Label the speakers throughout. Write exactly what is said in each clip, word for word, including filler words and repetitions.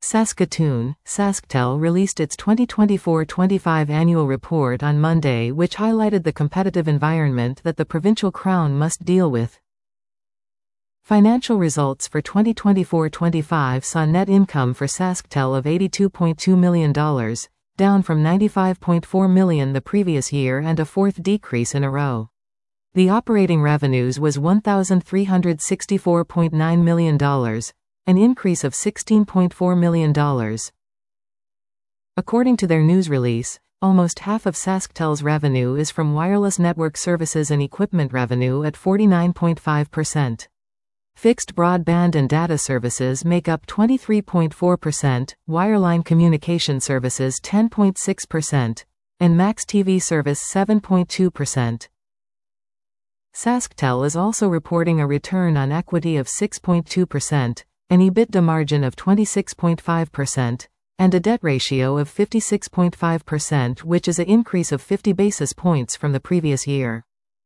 Speaker 1: Saskatoon, SaskTel released its twenty twenty-four twenty-five annual report on Monday, which highlighted the competitive environment that the provincial crown must deal with. Financial results for twenty twenty-four twenty-five saw net income for SaskTel of eighty-two point two million dollars, down from ninety-five point four million dollars the previous year and a fourth decrease in a row. The operating revenues was one thousand three hundred sixty-four point nine million dollars, an increase of sixteen point four million dollars. According to their news release, almost half of SaskTel's revenue is from wireless network services and equipment revenue at forty-nine point five percent. Fixed broadband and data services make up twenty-three point four percent, wireline communication services ten point six percent, and Max T V service seven point two percent. SaskTel is also reporting a return on equity of six point two percent, an EBITDA margin of twenty-six point five percent, and a debt ratio of fifty-six point five percent, which is an increase of fifty basis points from the previous year.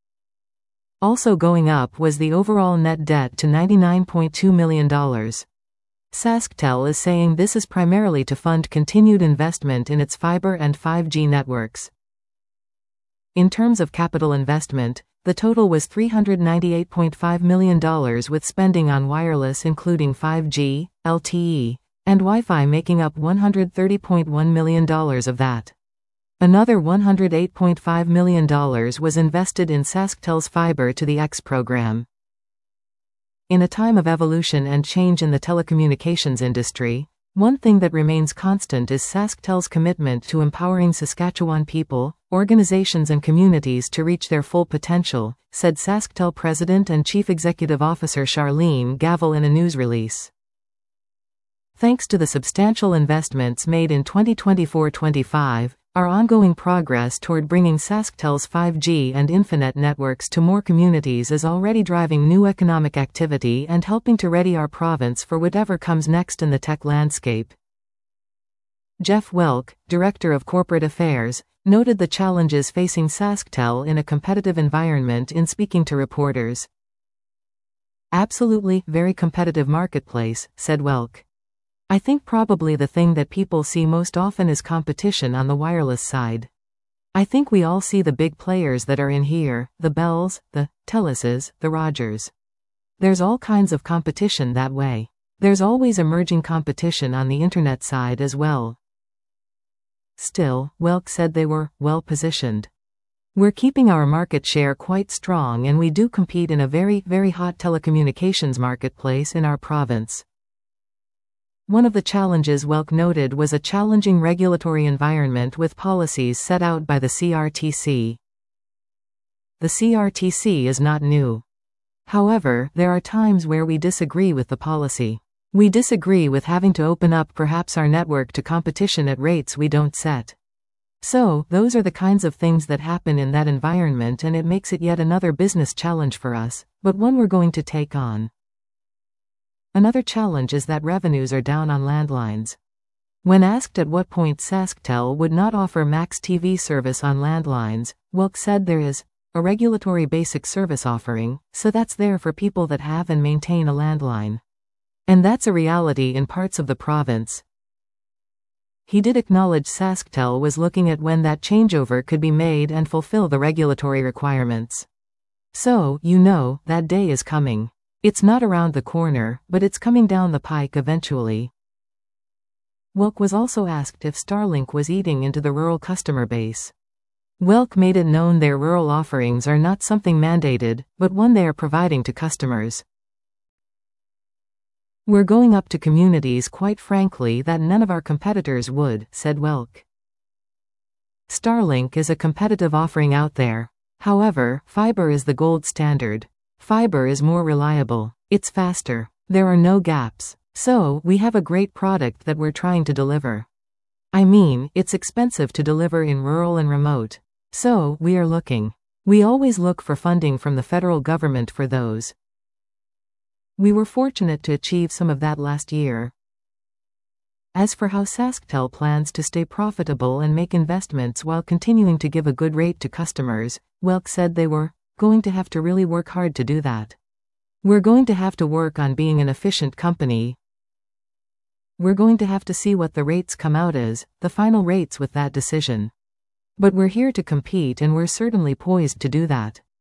Speaker 1: Also going up was the overall net debt to ninety-nine point two million dollars. SaskTel is saying this is primarily to fund continued investment in its fiber and five G networks. In terms of capital investment, the total was three hundred ninety-eight point five million dollars, with spending on wireless including five G, L T E, and Wi-Fi making up one hundred thirty point one million dollars of that. Another one hundred eight point five million dollars was invested in SaskTel's Fiber to the X program. In a time of evolution and change in the telecommunications industry, one thing that remains constant is SaskTel's commitment to empowering Saskatchewan people, organizations and communities to reach their full potential, said SaskTel President and Chief Executive Officer Charlene Gavel in a news release. Thanks to the substantial investments made in twenty twenty-four twenty-five, our ongoing progress toward bringing SaskTel's five G and Infinet networks to more communities is already driving new economic activity and helping to ready our province for whatever comes next in the tech landscape. Jeff Welk, Director of Corporate Affairs, noted the challenges facing SaskTel in a competitive environment in speaking to reporters. "Absolutely, very competitive marketplace," said Welk. "I think probably the thing that people see most often is competition on the wireless side. I think we all see the big players that are in here, the Bells, the Teluses, the Rogers. There's all kinds of competition that way. There's always emerging competition on the internet side as well." Still, Welk said they were well positioned. "We're keeping our market share quite strong, and we do compete in a very, very hot telecommunications marketplace in our province." One of the challenges Welk noted was a challenging regulatory environment with policies set out by the C R T C. The C R T C is not new. However, there are times where we disagree with the policy. We disagree with having to open up perhaps our network to competition at rates we don't set. So, those are the kinds of things that happen in that environment, and it makes it yet another business challenge for us, but one we're going to take on. Another challenge is that revenues are down on landlines. When asked at what point SaskTel would not offer Max T V service on landlines, Welk said there is a regulatory basic service offering, so that's there for people that have and maintain a landline. And that's a reality in parts of the province. He did acknowledge SaskTel was looking at when that changeover could be made and fulfill the regulatory requirements. So, you know, that day is coming. It's not around the corner, but it's coming down the pike eventually. Welk was also asked if Starlink was eating into the rural customer base. Welk made it known their rural offerings are not something mandated, but one they are providing to customers. "We're going up to communities quite frankly that none of our competitors would," said Welk. Starlink is a competitive offering out there. However, fiber is the gold standard. Fiber is more reliable. It's faster. There are no gaps. So, we have a great product that we're trying to deliver. I mean, it's expensive to deliver in rural and remote. So, we are looking. We always look for funding from the federal government for those. We were fortunate to achieve some of that last year. As for how SaskTel plans to stay profitable and make investments while continuing to give a good rate to customers, Welk said they were going to have to really work hard to do that. "We're going to have to work on being an efficient company. We're going to have to see what the rates come out as, the final rates with that decision. But we're here to compete and we're certainly poised to do that.